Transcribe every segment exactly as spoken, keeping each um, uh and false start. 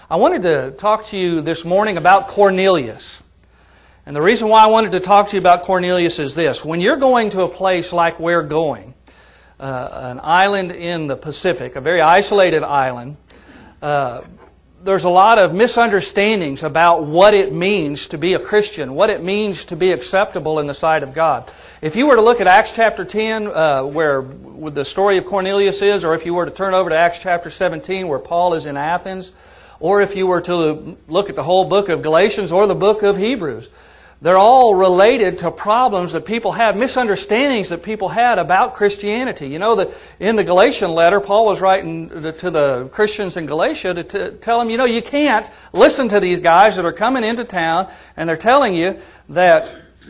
I wanted to talk to you this morning about Cornelius. And the reason why I wanted to talk to you about Cornelius is this. When you're going to a place like we're going, uh, an island in the Pacific, a very isolated island, uh, there's a lot of misunderstandings about what it means to be a Christian, what it means to be acceptable in the sight of God. If you were to look at Acts chapter ten, uh, where the story of Cornelius is, or if you were to turn over to Acts chapter seventeen, where Paul is in Athens, or if you were to look at the whole book of Galatians or the book of Hebrews, they're all related to problems that people have, misunderstandings that people had about Christianity. You know that in the Galatian letter, Paul was writing to the Christians in Galatia to t- tell them, you know, you can't listen to these guys that are coming into town and they're telling you that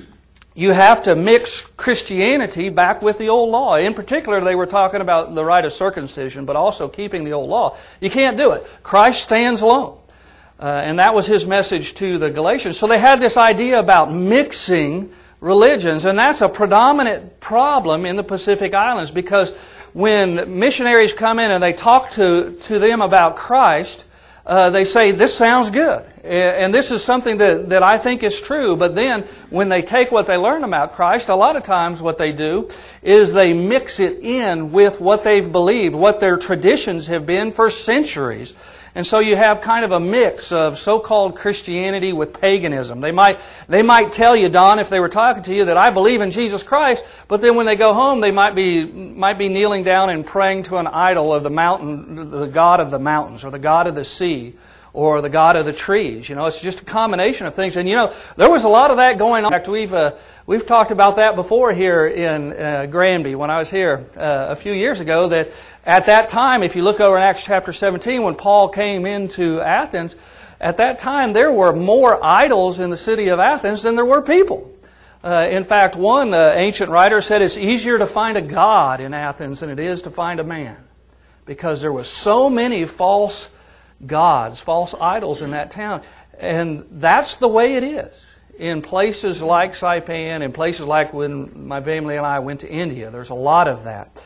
you have to mix Christianity back with the old law. In particular, they were talking about the rite of circumcision, but also keeping the old law. You can't do it. Christ stands alone. Uh, and that was his message to the Galatians. So they had this idea about mixing religions, and that's a predominant problem in the Pacific Islands, because when missionaries come in and they talk to, to them about Christ, uh, they say, this sounds good, and this is something that, that I think is true. But then when they take what they learn about Christ, a lot of times what they do is they mix it in with what they've believed, what their traditions have been for centuries. And so you have kind of a mix of so-called Christianity with paganism. They might they might tell you, Don, if they were talking to you, that I believe in Jesus Christ, but then when they go home, they might be might be kneeling down and praying to an idol of the mountain, the god of the mountains, or the god of the sea, or the god of the trees. You know, it's just a combination of things. And you know, there was a lot of that going on. In fact, we've uh, we've talked about that before here in uh, Granby when I was here uh, a few years ago. That at that time, if you look over in Acts chapter seventeen, when Paul came into Athens, at that time there were more idols in the city of Athens than there were people. Uh, in fact, one uh, ancient writer said it's easier to find a god in Athens than it is to find a man, because there were so many false gods, false idols in that town. And that's the way it is in places like Saipan, in places like when my family and I went to India. There's a lot of that.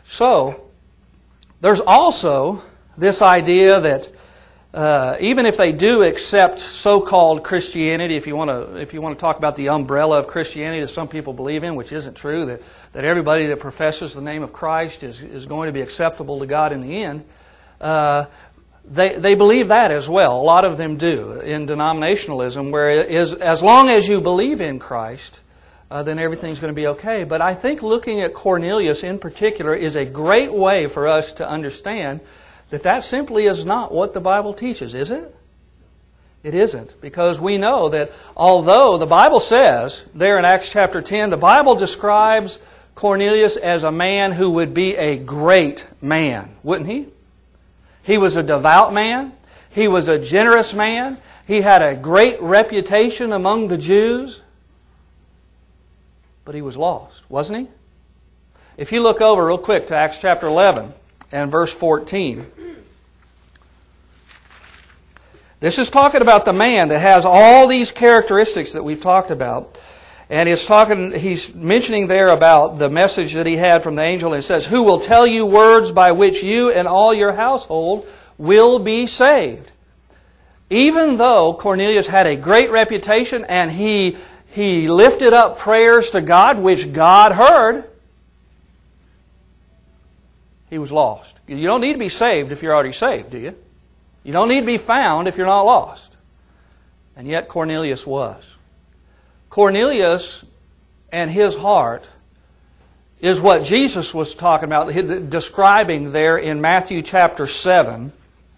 So there's also this idea that uh, even if they do accept so-called Christianity, if you want to, if you want to talk about the umbrella of Christianity that some people believe in, which isn't true, that, that everybody that professes the name of Christ is, is going to be acceptable to God in the end, uh, they they believe that as well. A lot of them do in denominationalism, where it is, as long as you believe in Christ, Uh, then everything's going to be okay. But I think looking at Cornelius in particular is a great way for us to understand that that simply is not what the Bible teaches, is it? It isn't. Because we know that although the Bible says, there in Acts chapter ten, the Bible describes Cornelius as a man who would be a great man, wouldn't he? He was a devout man. He was a generous man. He had a great reputation among the Jews. But he was lost, wasn't he? If you look over real quick to Acts chapter eleven and verse fourteen. This is talking about the man that has all these characteristics that we've talked about. And it's talking, he's mentioning there about the message that he had from the angel. And it says, who will tell you words by which you and all your household will be saved. Even though Cornelius had a great reputation and he He lifted up prayers to God, which God heard, he was lost. You don't need to be saved if you're already saved, do you? You don't need to be found if you're not lost. And yet Cornelius was. Cornelius and his heart is what Jesus was talking about, describing there in Matthew chapter seven.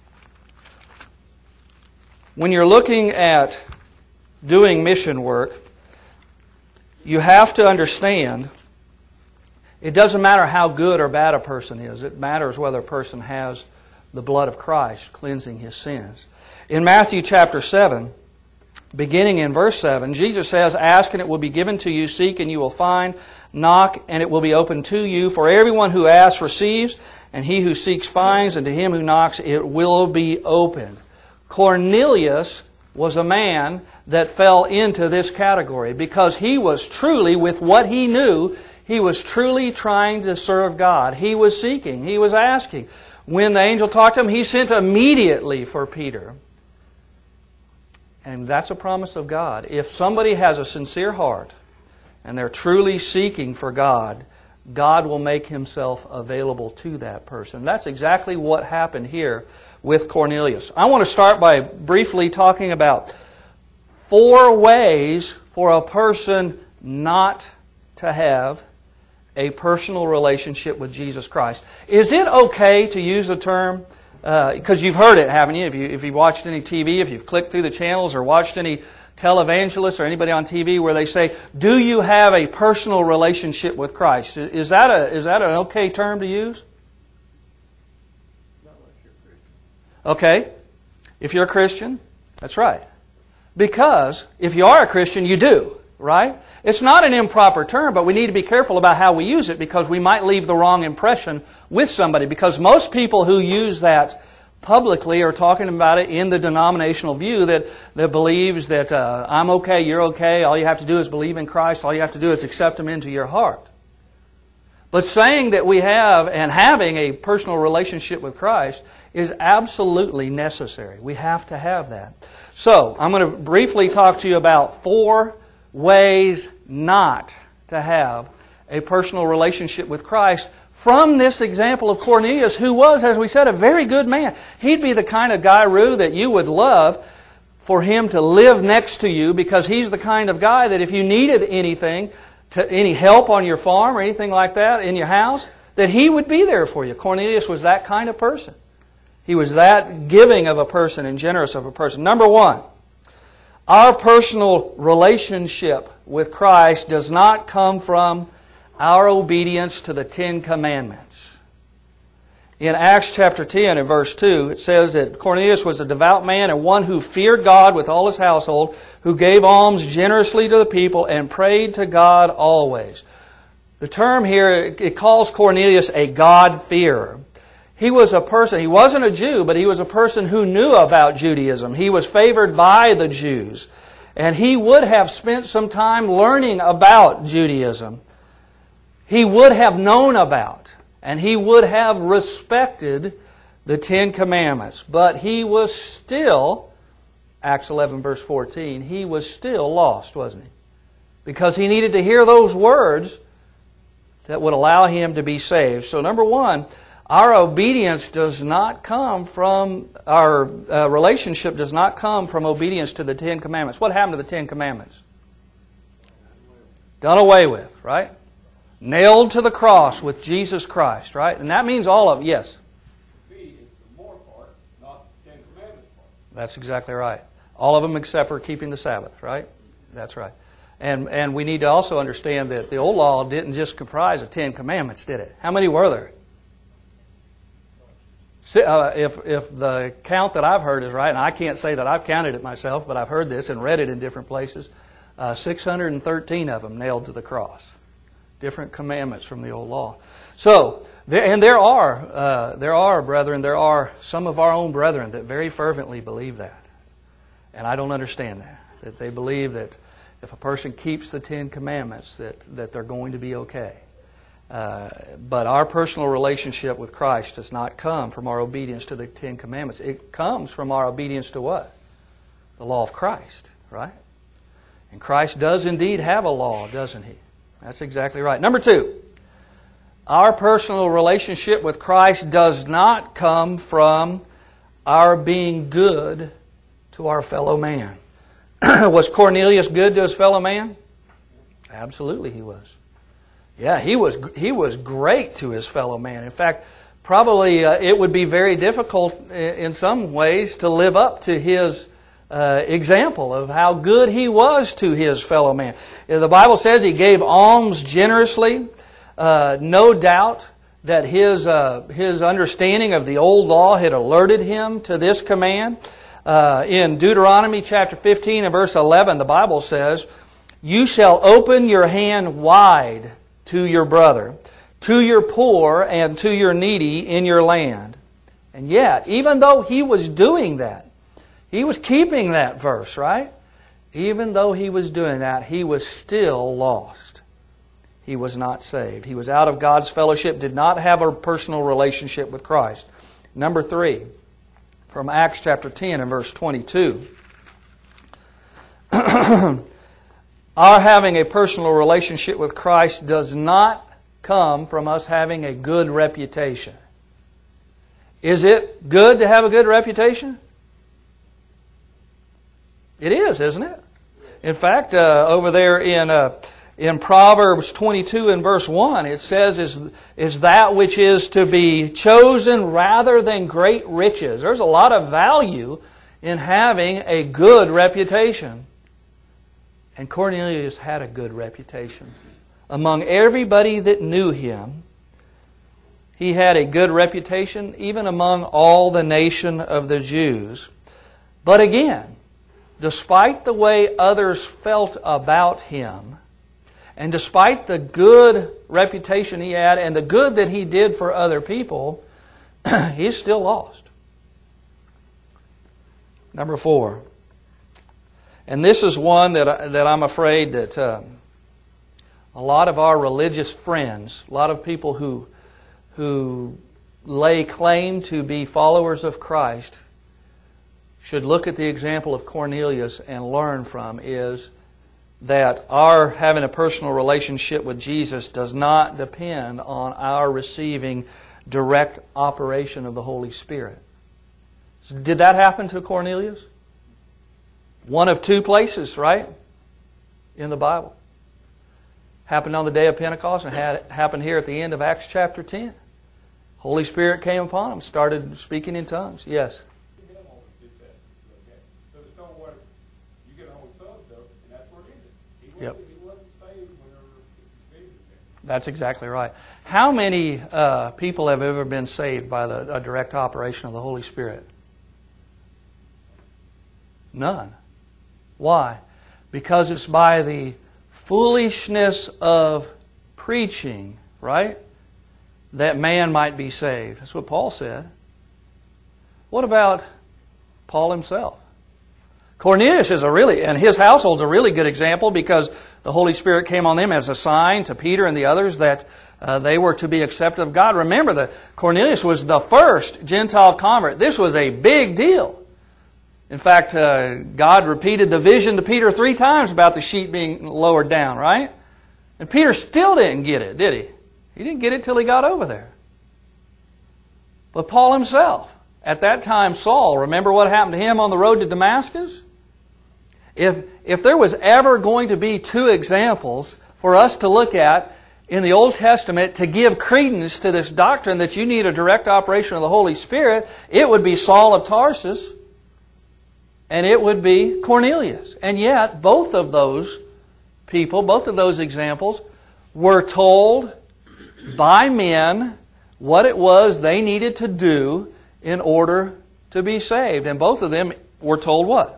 When you're looking at doing mission work, you have to understand, it doesn't matter how good or bad a person is. It matters whether a person has the blood of Christ cleansing his sins. In Matthew chapter seven, beginning in verse seven, Jesus says, ask and it will be given to you, seek and you will find, knock and it will be opened to you. For everyone who asks receives, and he who seeks finds, and to him who knocks it will be opened. Cornelius was a man that fell into this category because he was truly, with what he knew, he was truly trying to serve God. He was seeking. He was asking. When the angel talked to him, he sent immediately for Peter And that's a promise of God. If somebody has a sincere heart and they're truly seeking for God, God will make Himself available to that person. That's exactly what happened here with Cornelius. I want to start by briefly talking about four ways for a person not to have a personal relationship with Jesus Christ. Is it okay to use the term, because uh, you've heard it, haven't you? If, you? if you've watched any T V, if you've clicked through the channels or watched any televangelists or anybody on T V where they say, do you have a personal relationship with Christ? Is that a is that an okay term to use? Not unless you're a Christian. Okay. If you're a Christian, that's right. Because if you are a Christian, you do, right? It's not an improper term, but we need to be careful about how we use it because we might leave the wrong impression with somebody. Because most people who use that publicly are talking about it in the denominational view that, that believes that uh, I'm okay, you're okay, all you have to do is believe in Christ, all you have to do is accept Him into your heart. But saying that we have and having a personal relationship with Christ is absolutely necessary. We have to have that. So, I'm going to briefly talk to you about four ways not to have a personal relationship with Christ from this example of Cornelius, who was, as we said, a very good man. He'd be the kind of guy, Rue, that you would love for him to live next to you because he's the kind of guy that if you needed anything, to, any help on your farm or anything like that in your house, that he would be there for you. Cornelius was that kind of person. He was that giving of a person and generous of a person. Number one, our personal relationship with Christ does not come from our obedience to the Ten Commandments. In Acts chapter ten and verse two, it says that Cornelius was a devout man and one who feared God with all his household, who gave alms generously to the people and prayed to God always. The term here, it calls Cornelius a God-fearer. He was a person, he wasn't a Jew, but he was a person who knew about Judaism. He was favored by the Jews. And he would have spent some time learning about Judaism. He would have known about, and he would have respected the Ten Commandments. But he was still, Acts eleven verse fourteen, he was still lost, wasn't he? Because he needed to hear those words that would allow him to be saved. So number one, our obedience does not come from, our uh, relationship does not come from obedience to the Ten Commandments. What happened to the Ten Commandments? Done away with, right? Nailed to the cross with Jesus Christ, right? And that means all of them, yes? B is the more part, not the Ten Commandments part. That's exactly right. All of them except for keeping the Sabbath, right? That's right. And and we need to also understand that the old law didn't just comprise of Ten Commandments, did it? How many were there? Uh, if if the count that I've heard is right, and I can't say that I've counted it myself, but I've heard this and read it in different places, uh, six hundred thirteen of them nailed to the cross. Different commandments from the old law. So, there, and there are, uh, there are, brethren, there are some of our own brethren that very fervently believe that. And I don't understand that. That they believe that if a person keeps the Ten Commandments, that, that they're going to be okay. Uh, but our personal relationship with Christ does not come from our obedience to the Ten Commandments. It comes from our obedience to what? The law of Christ, right? And Christ does indeed have a law, doesn't He? That's exactly right. Number two, our personal relationship with Christ does not come from our being good to our fellow man. Was Cornelius good to his fellow man? Absolutely he was. Yeah, he was he was great to his fellow man. In fact, probably uh, it would be very difficult in some ways to live up to his uh, example of how good he was to his fellow man. The Bible says he gave alms generously. Uh, no doubt that his uh, his understanding of the old law had alerted him to this command. Uh, in Deuteronomy chapter fifteen and verse eleven, the Bible says, "You shall open your hand wide to your brother, to your poor and to your needy in your land." And yet, even though he was doing that, he was keeping that verse, right? Even though he was doing that, he was still lost. He was not saved. He was out of God's fellowship, did not have a personal relationship with Christ. Number three, from Acts chapter ten and verse twenty-two. our having a personal relationship with Christ does not come from us having a good reputation. Is it good to have a good reputation? It is, isn't it? In fact, uh, over there in uh, in Proverbs twenty-two and verse one, it says, is, is that which is to be chosen rather than great riches. There's a lot of value in having a good reputation. And Cornelius had a good reputation. Among everybody that knew him, he had a good reputation, even among all the nation of the Jews. But again, despite the way others felt about him, and despite the good reputation he had and the good that he did for other people, he's still lost. Number four. And this is one that, that I'm afraid that uh, a lot of our religious friends, a lot of people who, who lay claim to be followers of Christ, should look at the example of Cornelius and learn from, is that our having a personal relationship with Jesus does not depend on our receiving direct operation of the Holy Spirit. So did that happen to Cornelius? One of two places, right? In the Bible. Happened on the day of Pentecost and had happened here at the end of Acts chapter ten. Holy Spirit came upon him, started speaking in tongues. Yes. Yep. That's exactly right. How many uh, people have ever been saved by the a direct operation of the Holy Spirit? None. Why? Because it's by the foolishness of preaching, right, that man might be saved. That's what Paul said. What about Paul himself? Cornelius is a really, and his household's a really good example, because the Holy Spirit came on them as a sign to Peter and the others that uh, they were to be accepted of God. Remember that Cornelius was the first Gentile convert. This was a big deal. In fact, uh, God repeated the vision to Peter three times about the sheep being lowered down, right? And Peter still didn't get it, did he? He didn't get it till he got over there. But Paul himself, at that time Saul, remember what happened to him on the road to Damascus? If, if there was ever going to be two examples for us to look at in the Old Testament to give credence to this doctrine that you need a direct operation of the Holy Spirit, it would be Saul of Tarsus and it would be Cornelius. And yet, both of those people, both of those examples, were told by men what it was they needed to do in order to be saved. And both of them were told what?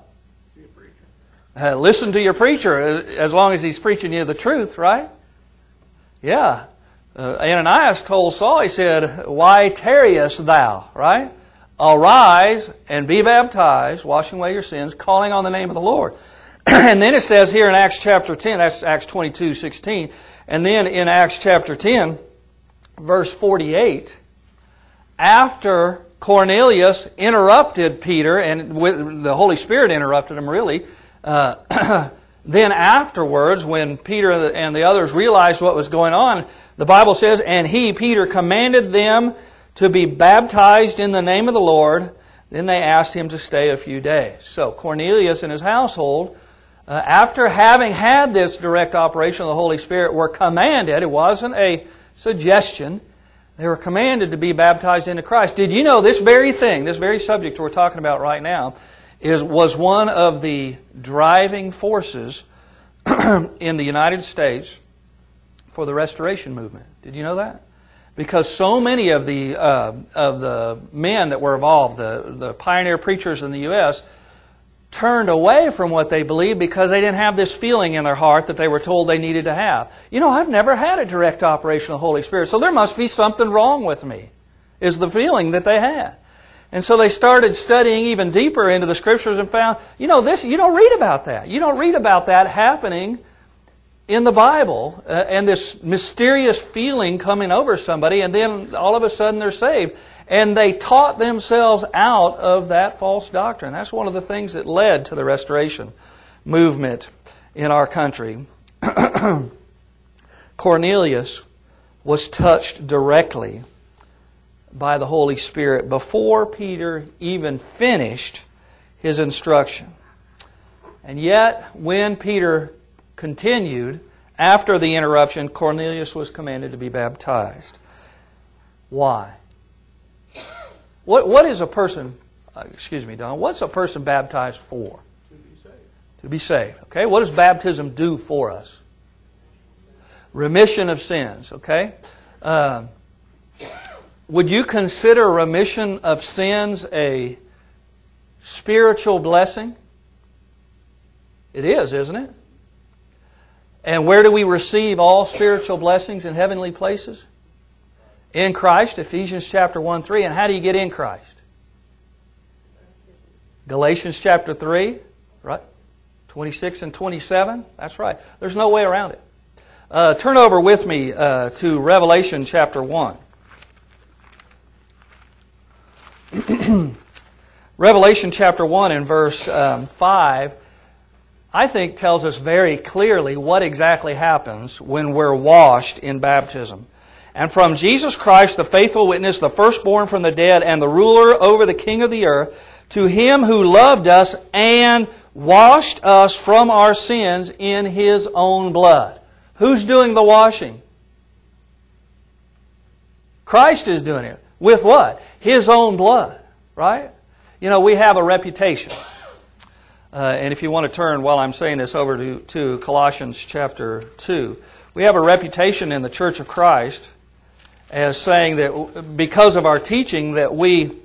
Uh, listen to your preacher as long as he's preaching you the truth, right? Yeah. Uh, Ananias told Saul, he said, "Why tarriest thou?" Right? "Arise and be baptized, washing away your sins, calling on the name of the Lord." And then it says here in Acts chapter ten, that's Acts twenty-two sixteen, and then in Acts chapter ten, verse forty-eight, after Cornelius interrupted Peter, and the Holy Spirit interrupted him really, Uh, then afterwards, when Peter and the others realized what was going on, the Bible says, "And he," Peter, "commanded them to be baptized in the name of the Lord. Then they asked him to stay a few days." So Cornelius and his household, uh, after having had this direct operation of the Holy Spirit, were commanded, it wasn't a suggestion, they were commanded to be baptized into Christ. Did you know this very thing, this very subject we're talking about right now, is was one of the driving forces in the United States for the Restoration movement? Did you know that? Because so many of the uh, of the men that were involved, the the pioneer preachers in the U S, turned away from what they believed because they didn't have this feeling in their heart that they were told they needed to have. You know, I've never had a direct operation of the Holy Spirit, so there must be something wrong with me, is the feeling that they had. And so they started studying even deeper into the Scriptures and found, you know, this, you don't read about that. You don't read about that happening in the Bible, uh, and this mysterious feeling coming over somebody, and then all of a sudden they're saved. And they taught themselves out of that false doctrine. That's one of the things that led to the Restoration movement in our country, Cornelius was touched directly by the Holy Spirit before Peter even finished his instruction. And yet, when Peter continued, after the interruption, Cornelius was commanded to be baptized. Why? What, what is a person, uh, excuse me, Don, what's a person baptized for? To be saved. To be saved. Okay, what does baptism do for us? Remission of sins, okay? Uh, would you consider remission of sins a spiritual blessing? It is, isn't it? And where do we receive all spiritual blessings in heavenly places? In Christ, Ephesians chapter one, three. And how do you get in Christ? Galatians chapter three, right? twenty-six and twenty-seven. That's right. There's no way around it. Uh, turn over with me uh, to Revelation chapter one. Revelation chapter one and verse um, five, I think, tells us very clearly what exactly happens when we're washed in baptism. And from Jesus Christ, the faithful witness, the firstborn from the dead, and the ruler over the king of the earth, to Him who loved us and washed us from our sins in His own blood. Who's doing the washing? Christ is doing it. With what? His own blood, right? You know, we have a reputation. Uh, and if you want to turn, while I'm saying this, over to, to Colossians chapter two. We have a reputation in the Church of Christ as saying that because of our teaching that we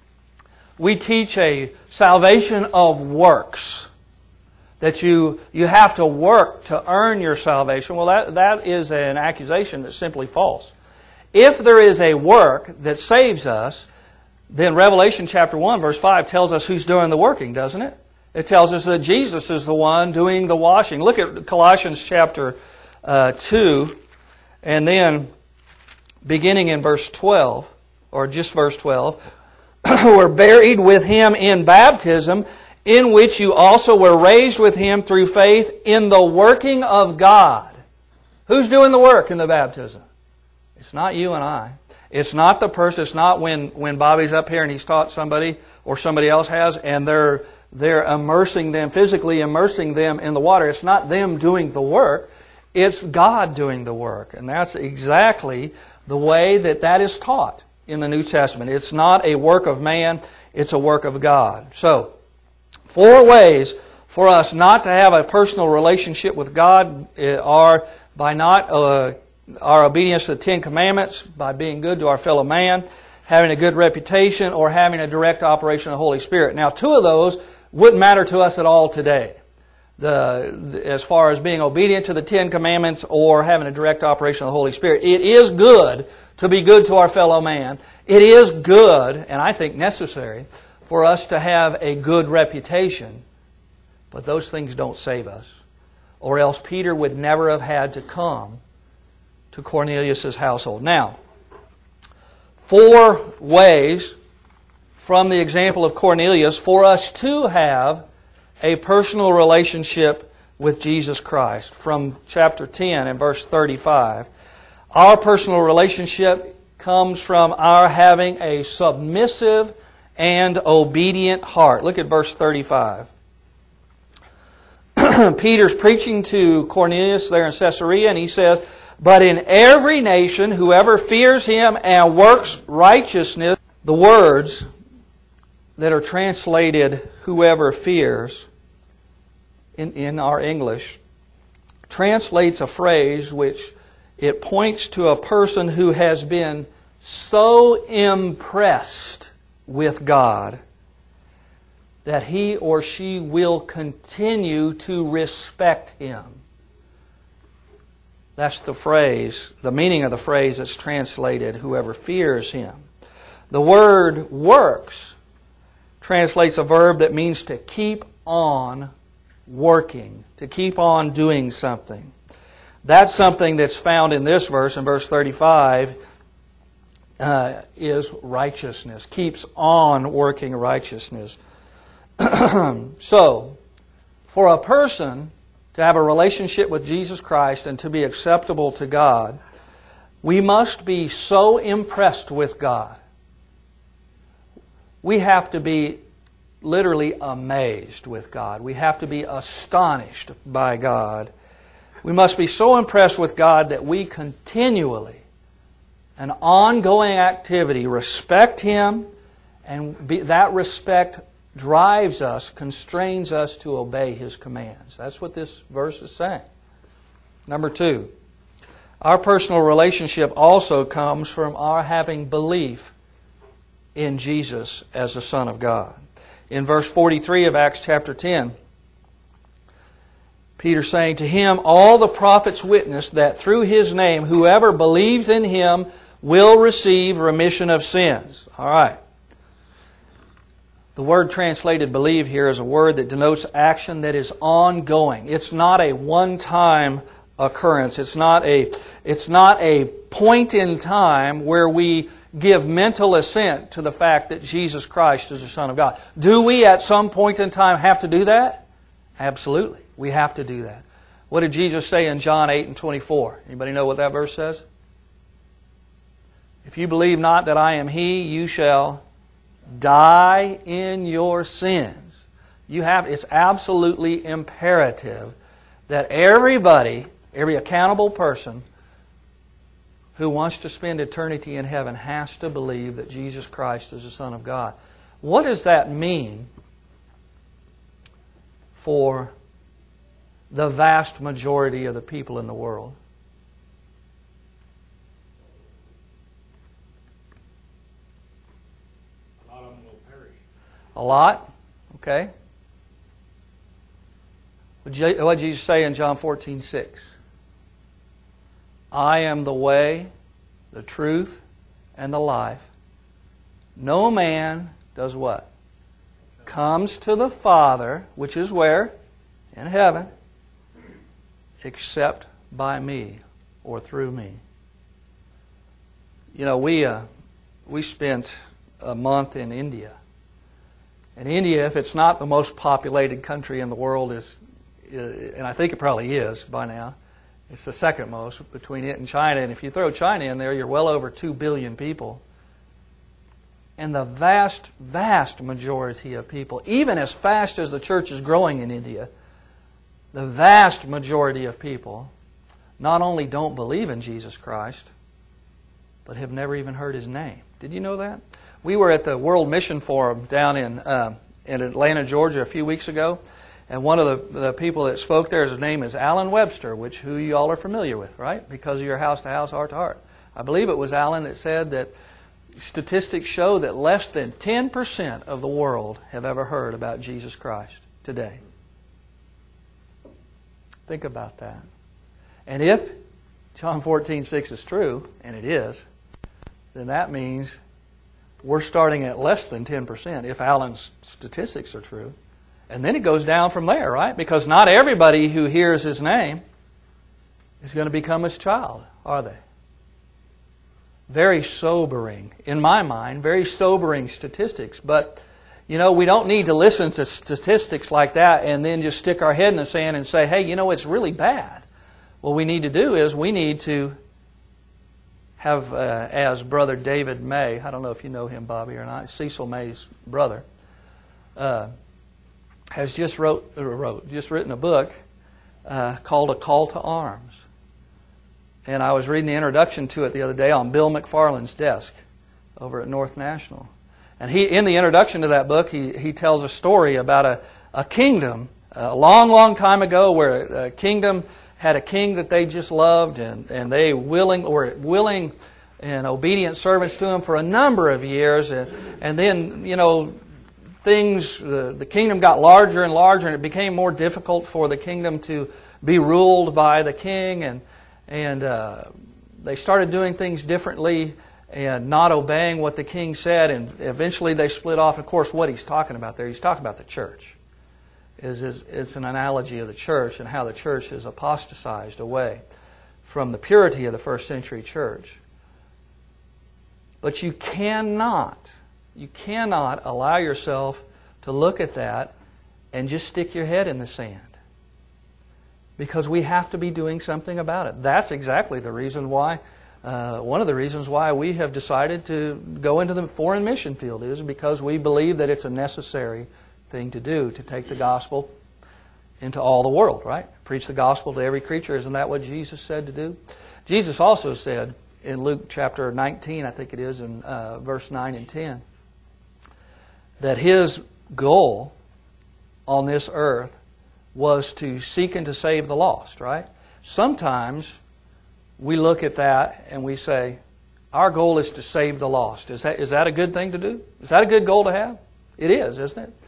we teach a salvation of works. That you you have to work to earn your salvation. Well, that, that is an accusation that's simply false. If there is a work that saves us, then Revelation chapter one verse five tells us who's doing the working, doesn't it? It tells us that Jesus is the one doing the washing. Look at Colossians chapter uh, two, and then beginning in verse twelve, or just verse twelve, we're buried with Him in baptism, in which you also were raised with Him through faith in the working of God. Who's doing the work in the baptism? It's not you and I. It's not the person. It's not when, when Bobby's up here and he's taught somebody, or somebody else has, and they're they're immersing them, physically immersing them in the water. It's not them doing the work. It's God doing the work. And that's exactly the way that that is taught in the New Testament. It's not a work of man. It's a work of God. So, four ways for us not to have a personal relationship with God are by not uh, our obedience to the Ten Commandments, by being good to our fellow man, having a good reputation, or having a direct operation of the Holy Spirit. Now, two of those wouldn't matter to us at all today. The, the, as far as being obedient to the Ten Commandments or having a direct operation of the Holy Spirit. It is good to be good to our fellow man. It is good, and I think necessary, for us to have a good reputation. But those things don't save us. Or else Peter would never have had to come to Cornelius' household. Now, four ways from the example of Cornelius for us to have a personal relationship with Jesus Christ. From chapter ten and verse thirty-five. Our personal relationship comes from our having a submissive and obedient heart. Look at verse thirty-five. Peter's preaching to Cornelius there in Caesarea, and he says, "But in every nation, whoever fears Him and works righteousness," the words that are translated "whoever fears" in, in our English translates a phrase which it points to a person who has been so impressed with God that he or she will continue to respect Him. That's the phrase, the meaning of the phrase that's translated, "whoever fears Him." The word "works" translates a verb that means to keep on working, to keep on doing something. That's something that's found in this verse, in verse thirty-five, uh, is righteousness. Keeps on working righteousness. So, For a person to have a relationship with Jesus Christ and to be acceptable to God, we must be so impressed with God. We have to be literally amazed with God. We have to be astonished by God. We must be so impressed with God that we continually, an ongoing activity, respect Him, and be, that respect drives us, constrains us to obey His commands. That's what this verse is saying. Number two, our personal relationship also comes from our having belief in Jesus as the Son of God. In verse forty-three of Acts chapter ten, Peter saying, "To Him all the prophets witness that through His name whoever believes in Him will receive remission of sins." All right. The word translated believe here is a word that denotes action that is ongoing. It's not a one-time occurrence. It's not a, it's not a point in time where we give mental assent to the fact that Jesus Christ is the Son of God. Do we at some point in time have to do that? Absolutely. We have to do that. What did Jesus say in John eight and twenty-four? Anybody know what that verse says? "If you believe not that I am He, you shall die in your sins." You have, it's absolutely imperative that everybody, every accountable person who wants to spend eternity in heaven has to believe that Jesus Christ is the Son of God. What does that mean for the vast majority of the people in the world? A lot of them will perish. A lot? Okay. What did Jesus say in John fourteen six? "I am the way, the truth, and the life. No man does what? Comes to the Father," which is where? In heaven. "Except by me," or through me. You know, we uh, we spent a month in India. And India, if it's not the most populated country in the world, is, and I think it probably is by now, it's the second most between it and China. And if you throw China in there, you're well over two billion people. And the vast, vast majority of people, even as fast as the church is growing in India, the vast majority of people not only don't believe in Jesus Christ, but have never even heard His name. Did you know that? We were at the World Mission Forum down in uh, in Atlanta, Georgia, a few weeks ago, and one of the, the people that spoke there, his name is Alan Webster, which who you all are familiar with, right? Because of your house-to-house, heart-to-heart. I believe it was Alan that said that statistics show that less than ten percent of the world have ever heard about Jesus Christ today. Think about that. And if John fourteen six is true, and it is, then that means we're starting at less than ten percent if Alan's statistics are true. And then it goes down from there, right? Because not everybody who hears His name is going to become His child, are they? Very sobering, in my mind, very sobering statistics. But, you know, we don't need to listen to statistics like that and then just stick our head in the sand and say, hey, you know, it's really bad. What we need to do is we need to have, uh, as Brother David May, I don't know if you know him, Bobby, or not, Cecil May's brother, uh, has just wrote, or wrote, just written a book uh, called A Call to Arms. And I was reading the introduction to it the other day on Bill McFarland's desk over at North National. And he, in the introduction to that book, he, he tells a story about a, a kingdom a long, long time ago where a kingdom had a king that they just loved, and, and they willing were willing and obedient servants to him for a number of years. And, and then, you know, things, the, the kingdom got larger and larger, and it became more difficult for the kingdom to be ruled by the king. And, and uh, they started doing things differently and not obeying what the king said. And eventually they split off. Of course, what he's talking about there, he's talking about the church. Is, is it's an analogy of the church and how the church has apostatized away from the purity of the first century church. But you cannot, you cannot allow yourself to look at that and just stick your head in the sand. Because we have to be doing something about it. That's exactly the reason why, uh, one of the reasons why we have decided to go into the foreign mission field is because we believe that it's a necessary thing to do, to take the gospel into all the world, right? Preach the gospel to every creature. Isn't that what Jesus said to do? Jesus also said in Luke chapter nineteen, I think it is, in uh, verse nine and ten, that His goal on this earth was to seek and to save the lost, right? Sometimes we look at that and we say, our goal is to save the lost. Is that, is that a good thing to do? Is that a good goal to have? It is, isn't it?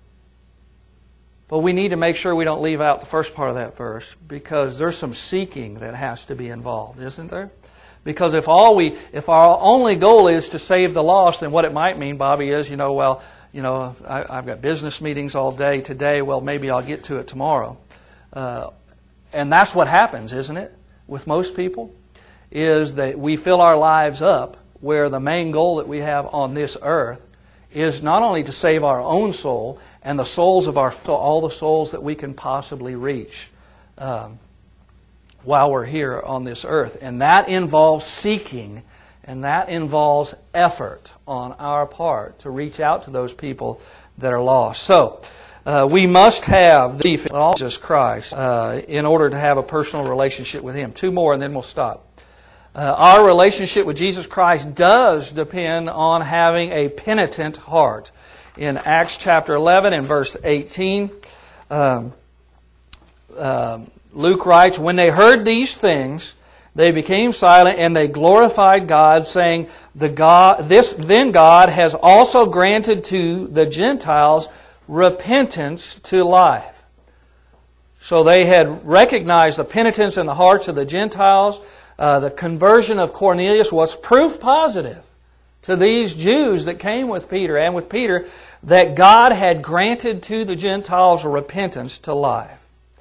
But we need to make sure we don't leave out the first part of that verse, because there's some seeking that has to be involved, isn't there? Because if all we, if our only goal is to save the lost, then what it might mean, Bobby, is, you know, well, you know, I, I've got business meetings all day today. Well, maybe I'll get to it tomorrow. Uh, and that's what happens, isn't it, with most people, is that we fill our lives up where the main goal that we have on this earth is not only to save our own soul and the souls of our all the souls that we can possibly reach um, while we're here on this earth. And that involves seeking, and that involves effort on our part to reach out to those people that are lost. So, uh, we must have the faith in Jesus Christ uh, in order to have a personal relationship with Him. Two more and then we'll stop. Uh, our relationship with Jesus Christ does depend on having a penitent heart. In Acts chapter eleven and verse eighteen, um, uh, Luke writes, when they heard these things, they became silent and they glorified God, saying, "The God, this then God has also granted to the Gentiles repentance to life." So they had recognized the penitence in the hearts of the Gentiles. Uh, the conversion of Cornelius was proof positive to these Jews that came with Peter and with Peter that God had granted to the Gentiles repentance to life.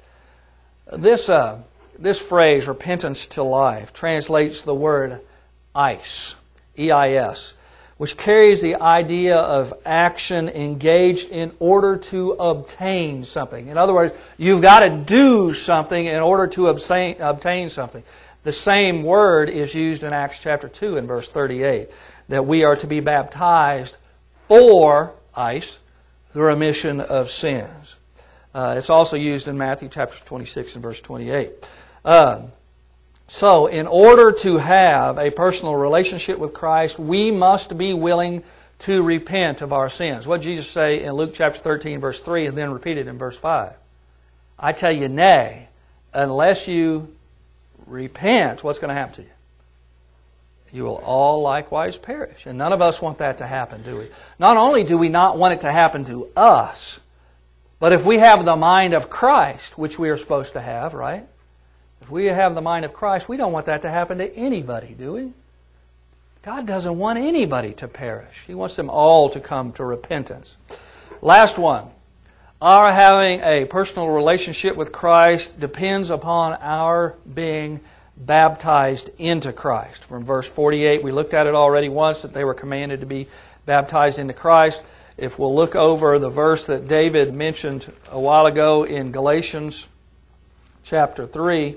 This uh, this phrase, repentance to life, translates the word eis, E I S, which carries the idea of action engaged in order to obtain something. In other words, you've got to do something in order to obtain, obtain something. The same word is used in Acts chapter two and verse thirty-eight, that we are to be baptized for eis, the remission of sins. Uh, it's also used in Matthew chapter twenty-six and verse twenty-eight. Uh, so, in order to have a personal relationship with Christ, we must be willing to repent of our sins. What did Jesus say in Luke chapter thirteen, verse three, and then repeated in verse five? I tell you, nay, unless you repent, what's going to happen to you? You will all likewise perish. And none of us want that to happen, do we? Not only do we not want it to happen to us, but if we have the mind of Christ, which we are supposed to have, right? If we have the mind of Christ, we don't want that to happen to anybody, do we? God doesn't want anybody to perish. He wants them all to come to repentance. Last one. Our having a personal relationship with Christ depends upon our being baptized into Christ. From verse forty-eight, we looked at it already once, that they were commanded to be baptized into Christ. If we'll look over the verse that David mentioned a while ago in Galatians chapter three,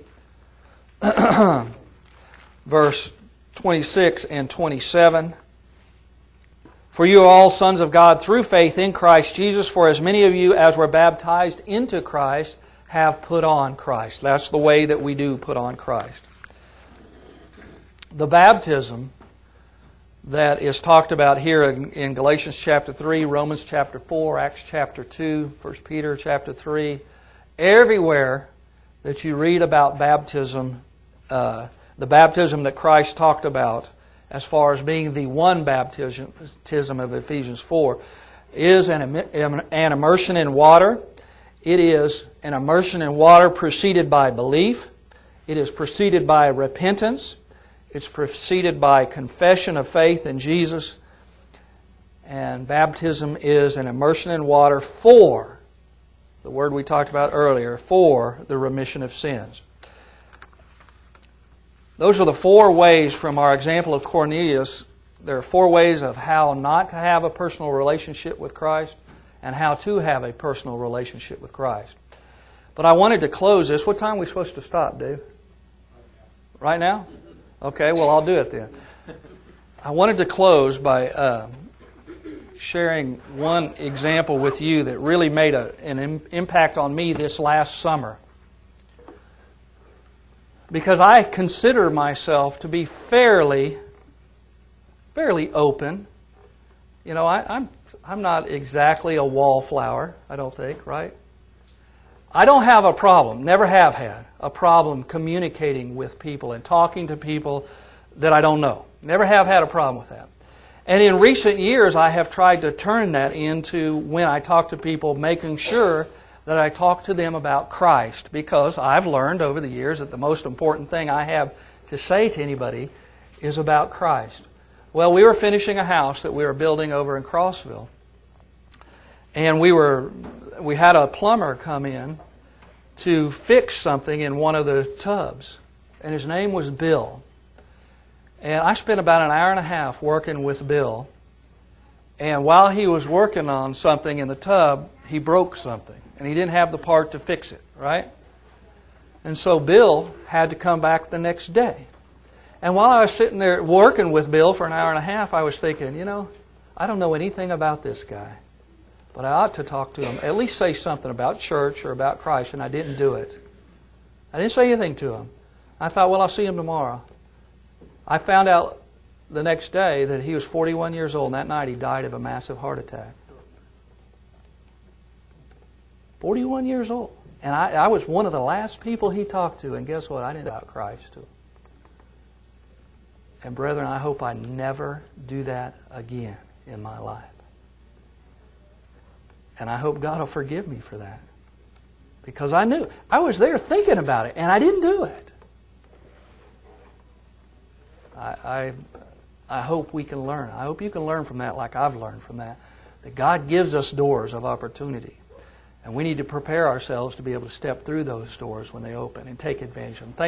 verse twenty-six and twenty-seven. For you are all sons of God through faith in Christ Jesus, for as many of you as were baptized into Christ have put on Christ. That's the way that we do put on Christ. The baptism that is talked about here in, in Galatians chapter three, Romans chapter four, Acts chapter two, First Peter chapter three, everywhere that you read about baptism, uh, the baptism that Christ talked about as far as being the one baptism of Ephesians four, is an, an immersion in water. It is an immersion in water preceded by belief. It is preceded by repentance. It's preceded by confession of faith in Jesus. And baptism is an immersion in water for, the word we talked about earlier, for the remission of sins. Those are the four ways from our example of Cornelius. There are four ways of how not to have a personal relationship with Christ. and how to have a personal relationship with Christ. But I wanted to close this. What time are we supposed to stop, Dave? Right now? Okay, well, I'll do it then. I wanted to close by uh, sharing one example with you that really made a, an im- impact on me this last summer. Because I consider myself to be fairly, fairly open. You know, I, I'm I'm not exactly a wallflower, I don't think, right? I don't have a problem, never have had, a problem communicating with people and talking to people that I don't know. Never have had a problem with that. And in recent years, I have tried to turn that into, when I talk to people, making sure that I talk to them about Christ, because I've learned over the years that the most important thing I have to say to anybody is about Christ. Well, we were finishing a house that we were building over in Crossville, and we were we had a plumber come in to fix something in one of the tubs, and his name was Bill. And I spent about an hour and a half working with Bill, and while he was working on something in the tub, he broke something, and he didn't have the part to fix it, right? And so Bill had to come back the next day. And while I was sitting there working with Bill for an hour and a half, I was thinking, you know, I don't know anything about this guy, but I ought to talk to him, at least say something about church or about Christ, and I didn't do it. I didn't say anything to him. I thought, well, I'll see him tomorrow. I found out the next day that he was forty-one years old, and that night he died of a massive heart attack. forty-one years old. And I, I was one of the last people he talked to, and guess what? I didn't talk about Christ to him. And brethren, I hope I never do that again in my life. And I hope God will forgive me for that. Because I knew. I was there thinking about it, and I didn't do it. I, I, I hope we can learn. I hope you can learn from that like I've learned from that. That God gives us doors of opportunity. And we need to prepare ourselves to be able to step through those doors when they open and take advantage of them. Thank